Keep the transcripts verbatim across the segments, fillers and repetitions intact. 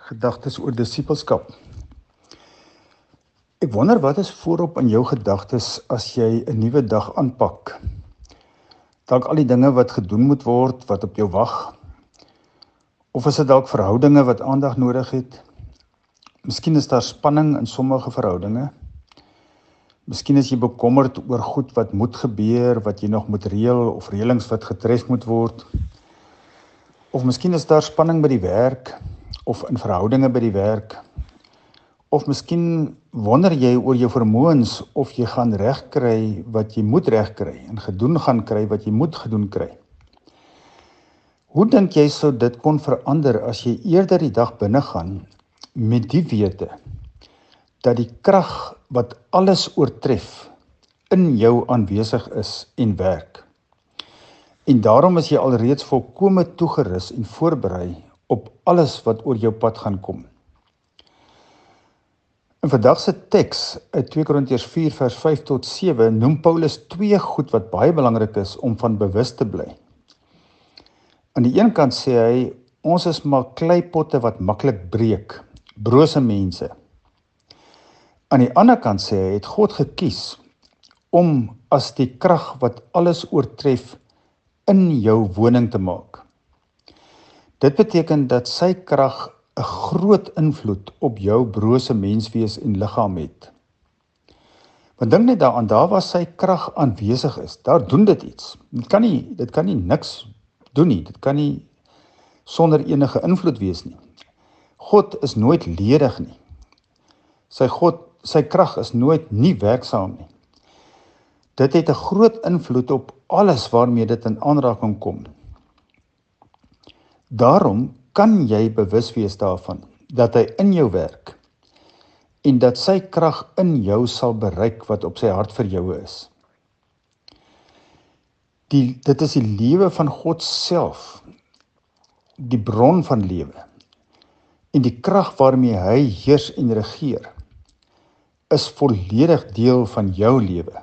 Gedagtes oor disippelskap. Ek wonder wat is voorop in jou gedagtes as jy 'n nuwe dag aanpak. Dalk al die dinge wat gedoen moet word, wat op jou wag. Of is dit dalk verhoudinge wat aandag nodig het? Miskien is daar spanning in sommige verhoudinge. Miskien is jy bekommerd oor goed wat moet gebeur, wat jy nog moet reël, of reëlings wat getref moet word. Of miskien is daar spanning by die werk, of in verhoudinge by die werk. Of miskien wonder jy oor jou vermoëns, of jy gaan regkry wat jy moet regkry, en gedoen gaan kry wat jy moet gedoen kry. Hoe dink jy sou dit kon verander as jy eerder die dag binne gaan met die wete dat die krag wat alles oortref in jou aanwesig is en werk. En daarom is jy alreeds volkome toegerus en voorberei op alles wat oor jou pad gaan kom. In vandag se teks uit twee Korintiërs vier vers vyf tot sewe noem Paulus twee goed wat baie belangrik is om van bewus te bly. Aan die een kant sê hy, ons is maar kleipotte wat maklik breek, brose mense. Aan die ander kant sê hy, het God gekies om as die krag wat alles oortref in jou woning te maak. Dit beteken dat sy krag 'n groot invloed op jou brose menswees en liggaam het. Want dink net daaraan, daar waar sy krag aanwesig is, daar doen dit iets. Dit kan nie, dit kan nie niks doen nie, dit kan nie sonder enige invloed wees nie. God is nooit ledig nie. Sy God, sy krag is nooit nie werksaam nie. Dit het 'n groot invloed op alles waarmee dit in aanraking kom. Daarom kan jy bewus wees daarvan, dat hy in jou werk, en dat sy krag in jou sal bereik wat op sy hart vir jou is. Die, dit is die lewe van God self, die bron van lewe, en die krag waarmee hy heers en regeer, is volledig deel van jou lewe.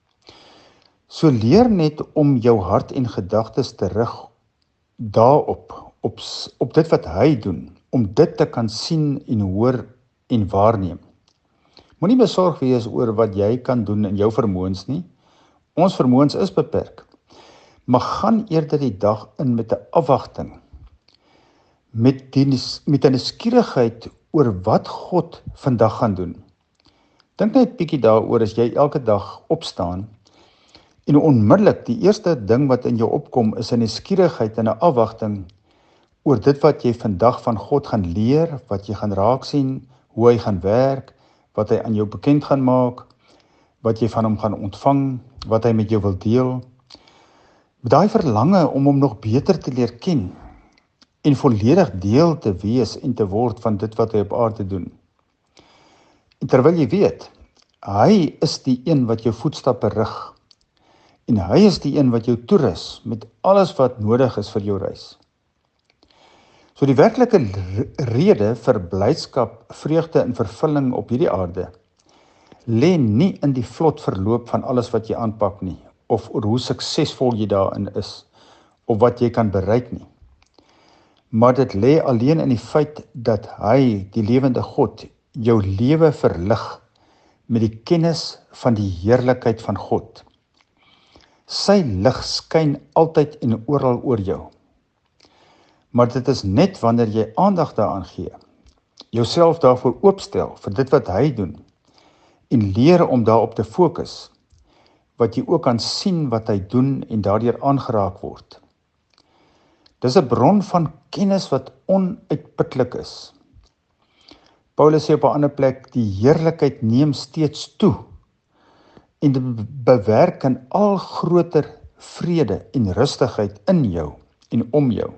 So leer net om jou hart en gedagtes te rig daarop, op, op dit wat hy doen, om dit te kan sien en hoor en waarneem. Moenie besorg wees oor wat jy kan doen in jou vermoëns nie. Ons vermoëns is beperk. Maar gaan eerder die dag in met 'n afwagting, met die, met 'n nuuskierigheid oor wat God vandag gaan doen. Dink net bietjie daaroor as jy elke dag opstaan, en onmiddellik die eerste ding wat in jou opkom is 'n nuuskierigheid en 'n afwagting oor dit wat jy vandag van God gaan leer, wat jy gaan raak sien, hoe hy gaan werk, wat hy aan jou bekend gaan maak, wat jy van hom gaan ontvang, wat hy met jou wil deel. Met daai verlange om hom nog beter te leer ken en volledig deel te wees en te word van dit wat hy op aarde doen. En terwyl jy weet, hy is die een wat jou voetstappe rig, en hy is die een wat jou toerus met alles wat nodig is vir jou reis. So die werklike rede vir blydskap, vreugde en vervulling op hierdie aarde lê nie in die vlot verloop van alles wat jy aanpak nie, of oor hoe suksesvol jy daarin is, of wat jy kan bereik nie. Maar dit lê alleen in die feit dat hy, die lewende God, jou lewe verlig met die kennis van die heerlikheid van God. Sy lig skyn altyd en oral oor jou. Maar dit is net wanneer jy aandag daaraan gee, jouself daarvoor oopstel vir dit wat hy doen, en leer om daarop te fokus, wat jy ook kan sien wat hy doen en daardeur aangeraak word. Dis 'n bron van kennis wat onuitputlik is. Paulus sê op 'n ander plek, die heerlikheid neem steeds toe, en dit bewerk in al groter vrede en rustigheid in jou en om jou.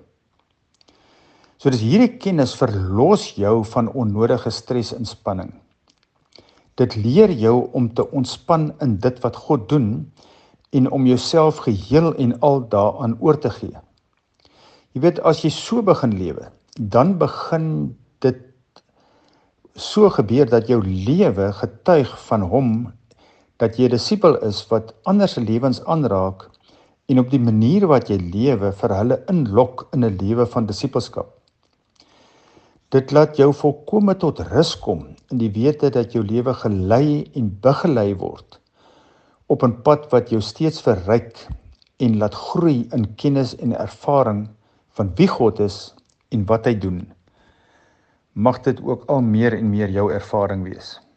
So dis hierdie kennis verlos jou van onnodige stres en spanning. Dit leer jou om te ontspan in dit wat God doen en om jouself geheel en al daaraan oor te gee. Jy weet, as jy so begin lewe, dan begin dit so gebeur dat jou lewe getuig van hom, dat jy 'n disipel is wat ander se lewens aanraak en op die manier wat jy lewe vir hulle inlok in 'n lewe van disipelskap. Dit laat jou volkome tot rus kom in die wete dat jou lewe gelei en begelei word op 'n pad wat jou steeds verryk en laat groei in kennis en ervaring van wie God is en wat hy doen. Mag dit ook al meer en meer jou ervaring wees.